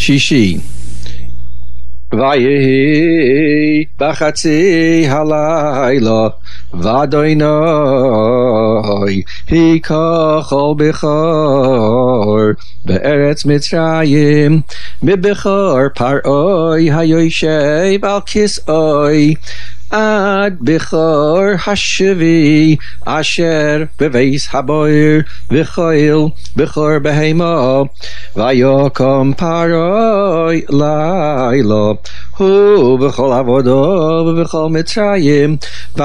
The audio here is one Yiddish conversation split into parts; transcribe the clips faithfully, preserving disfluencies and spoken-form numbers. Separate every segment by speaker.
Speaker 1: שישי. ויהי בחצי הלילה ואדוני היכה כל בכור בארץ מצרים מבכור פרעוי היושב על כסאוי עד בכור השבי אשר בביס הבוער וחיל בכור בהמה ויקום פרעוי לילה הוא בכל עבודו ובכל מצרים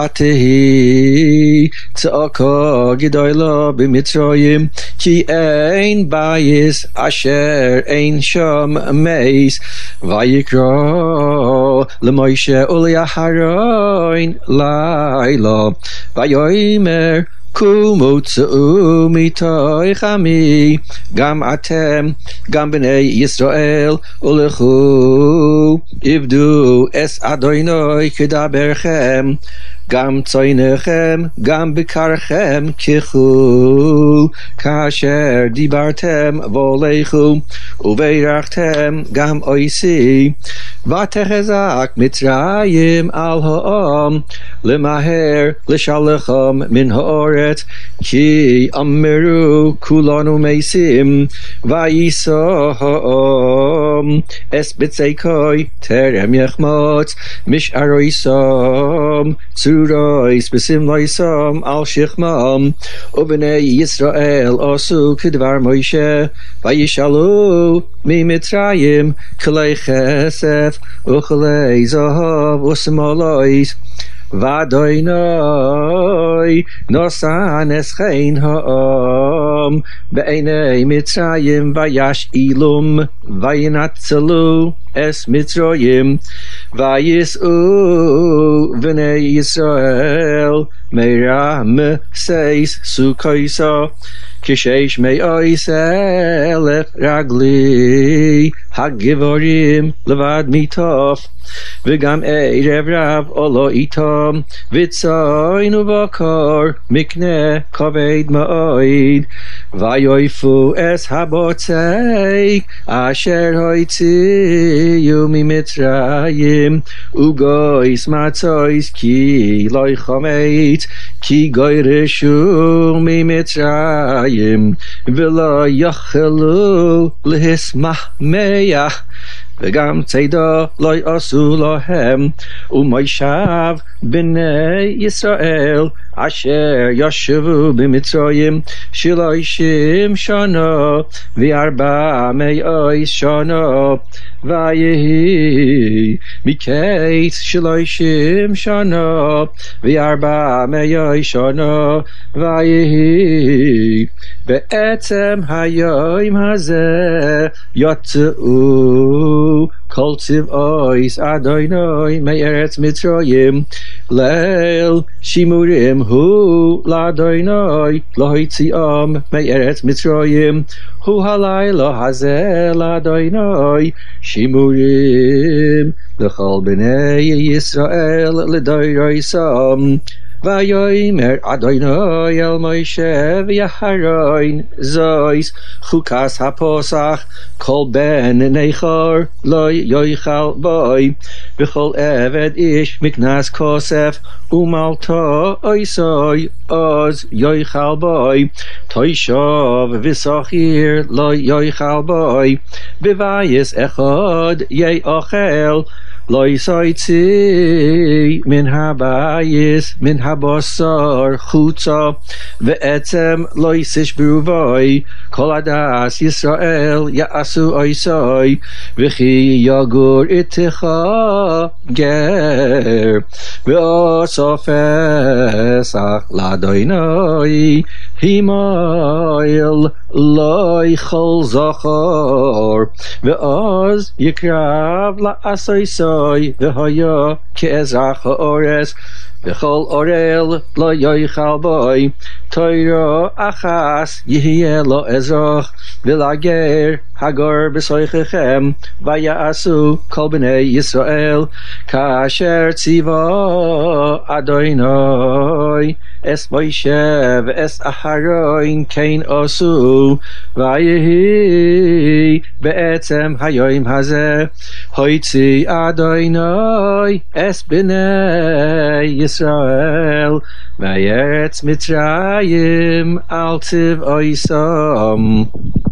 Speaker 1: ותהי צעקה גדולה במצרים כי אין בייס אשר אין שם מייס ויקרא למוישה ולאהרון לילה ויאמר קומו צאו מתוך עמי גם אתם גם בני ישראל ולכו עבדו אס אדוני כדברכם גם צאנכם גם בקרכם קחו כאשר דיברתם ולכו וברכתם גם עשי ותחזק מצרים על העם למהר לשלחם מן הארץ כי אמרו כולנו מתים וייסע העם אס בצקוי טרם יחמוץ משערי סם צורויס בסמלי סם על שכמם ובני ישראל עשו כדבר מוישה וישאלו ממצרים כלי כסף וכלי זהב ושמאלויס ואדוני נשא נסחן העם בעיני מצרים וישאלום וינצלו אס מצרים וייסעו בני ישראל מרמסס סוכיסה כשש מאות אלף רגלי הגברים לבד מיטוף וגם ערב רב עולה איתם וצאן ובקר מקנה כבד מאוד ויעיפו אס הבוצק אשר הוציאו ממצרים וגויס מצויס כי לא יחמץ כי גירשו ממצרים ולא יכלו להשמח וגם צידה לא יעשו להם ומוישב בני ישראל אשר ישבו במצרים שלושים שנה וארבע מאות שנה ויהי מקץ שלושים שנה וארבע מאות שנה ויהי בעצם היום הזה יצאו כל צבאויס אדוני מארץ מצרים ליל שימורים הוא לאדוני לא הוציאם מארץ מצרים הוא הלילה הזה לאדוני שימורים לכל בני ישראל לדורם ויאמר אדוני אל מוישה ואהרון זויס חוקת הפסח כל בן נכר לא יאכל בוי וכל עבד איש מקנס כסף ומלתו עשוי אז יאכל בוי תושב ושכיר לא יאכל בוי בבייס אחד יאכל לא יצאי מן הבייס מן הבשר חוצה ועצם לא ישברו בוי כל עדת ישראל יעשו עשי וכי יגור איתך גר ואוסף פסח לאדוני הימייל לא יכל זכר ואז יקרב לעשי והיה כאזרח הארץ וכל אורל לא יאכל בוי תורה אחס יהיה לו אזרח ולגר הגר בסויככם ויעשו כל בני ישראל כאשר ציווה אדוני Adonai es Moshe ve'es Aharon kein osu vayehi be'etzem hayoim hazeh hoitzi Adonai es bnei Yisrael va'yeretz Mitzrayim al tiv oisam.